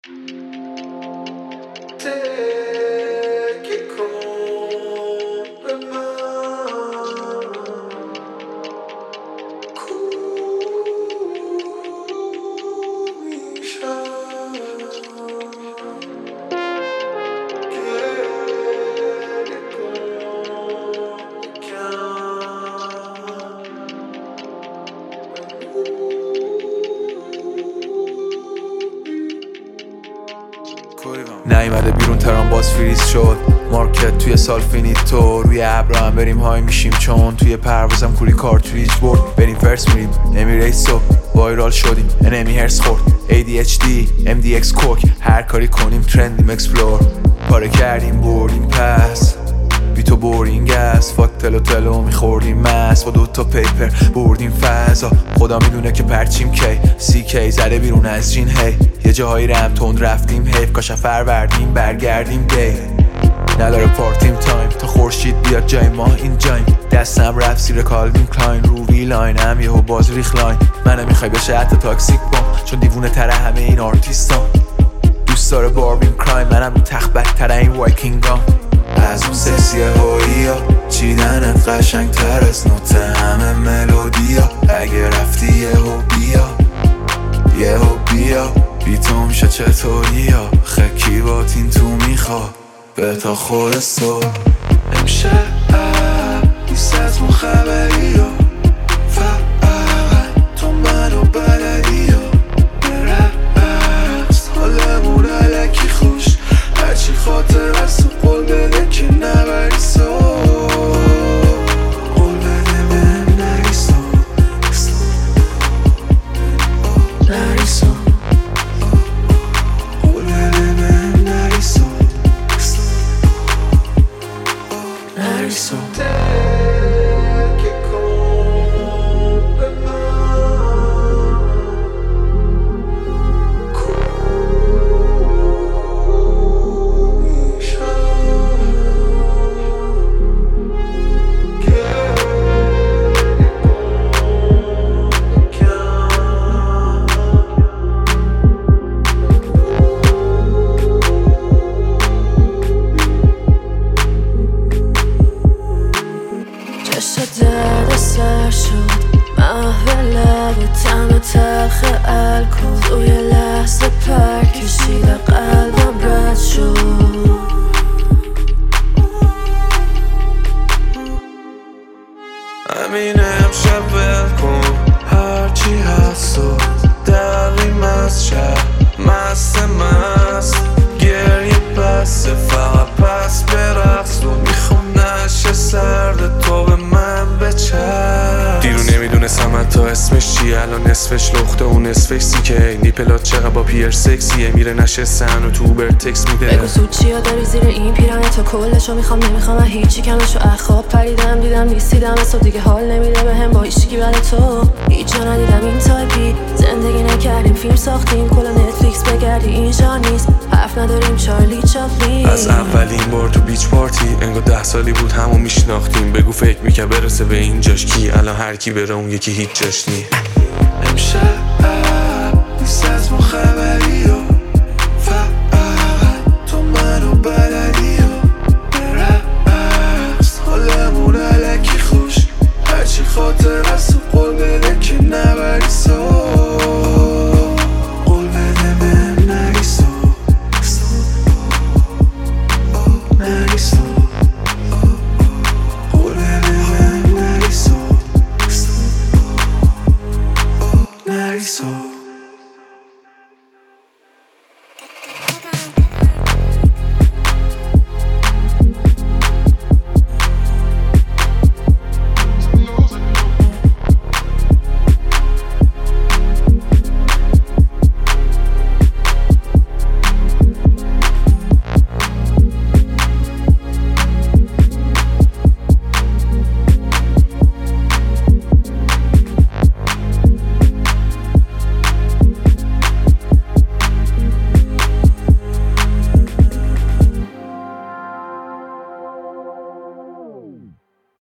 نیومده بیرون ترام باز فریز شد مارکت توی سال فینیتو روی ابرا هم بریم های میشیم چون توی پروازم کوری کارتریج برد بریم فرس میریم امیریتسو وایرال شدیم انمی هرس خورد ADHD MDX کوک هر کاری کنیم ترندیم اکسپلور پاره کردیم بردیم پس بی تو بورینگ است فاک تلو میخوردیم مست با دوتا پیپر بردیم فضا خدا میدونه که پرچیم کی زده بیرون از جین هی یه جاهایی رم تند رفتیم حیف کاش فروردیم برگردیم دی نداره پارتیم تایم تا خورشید بیاد جای ما این جایم دستم رفت زیر کالوین کلاین رو ویلاینم یهو باز ریخ لاین منم میخوای بشه حتی تاکسیک بام چون دیوونه تره همه این آرتیستان دوست داره باربین کرایم منم رو تخت بدتره این وایکینگام از اون سکسی هاییا چیدنت قشنگ تر از نوت همه ملودیا اگه رفتی یهو بیا بی تو میشه چطوری ها خکی باتین تو میخوا به تا خود صبح امشب نیست از اون خبری ها فقط تو منو بلدی ها برقص حالمون علکی خوش هرچی خاطر از تو قول بده که نبری سو قول بده بهم نری سو نری سو قول بده بهم نری سو نری سو درد سر شد محو لب تم تلخ الکل توی لحظه پر کشیده قلبم رد شد همینه امشب ول کن هرچی هست و دقیم از شب مست گریه بسته فقط پس برقص و میخوام نشه سرد تو به من بچر دیرو نمیدونستم حتی اسمش چیه الان نصفش لخته و نصفش سیکه نیپلات چقدر با پیر سکسیه میره نشستن و تو اوبر تکس میده بگو سود چیا داری زیر این پیرانه تا کلشو میخوام نمیخوام من هیچی کمشو اخواب پریدم دیدم نیستیدم از تو دیگه حال نمیده بهم با هیچکی برای تو هیچ جا ندیدم این تایپی زندگی نکردیم فیلم ساختیم کلا نتفلیکس بگردی اینجا نیست حرف نداریم چارلی چاپلین از اولین بار تو بیچ پارتی انگار 10 سالی بود همو میشناختیم بگو فکر میکرد برسه به اینجاش کی الان هر کی بره اون یکی هیچ جاش نی امشب نیست از ما خبری